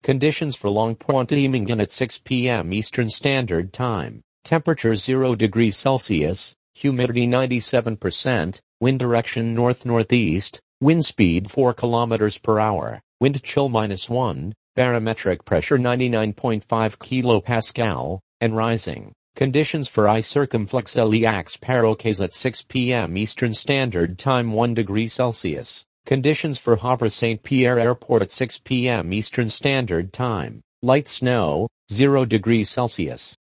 Conditions for Long Pointe-Imingen at 6 p.m. Eastern Standard Time. Temperature 0 degrees Celsius, humidity 97%, wind direction north-northeast, wind speed 4 kilometers per hour, wind chill -1, barometric pressure 99.5 kilopascal, and rising. Conditions for I-Circumflex Eliax Paroques at 6 p.m. Eastern Standard Time 1 degree Celsius. Conditions for Havre Saint Pierre Airport at 6 p.m. Eastern Standard Time. Light snow, 0 degrees Celsius.